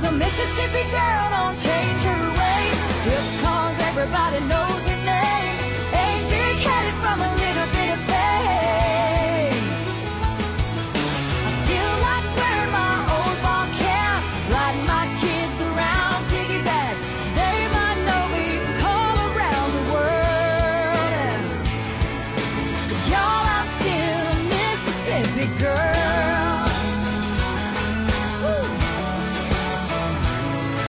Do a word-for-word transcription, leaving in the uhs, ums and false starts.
'Cause a Mississippi girl don't change her ways just 'cause everybody knows her name. Ain't big-headed from a little bit of fame. I still like wearing my old ball cap, riding my kids around piggyback. They might know me from all around the world. But y'all